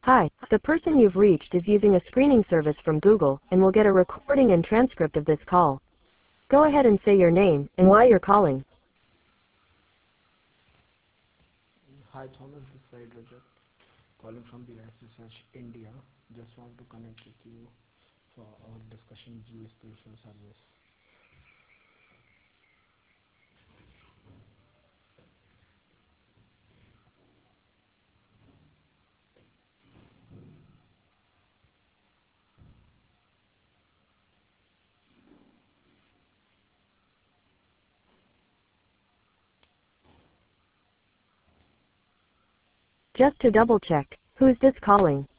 Hi, the person you've reached is using a screening service from Google and will get a recording and transcript of this call. Go ahead and say your name and why you're calling. Hi Thomas, this side Rajat, calling from BRS Research India. Just want to connect with you for our discussion geospatial service. Just to double check, who's this calling?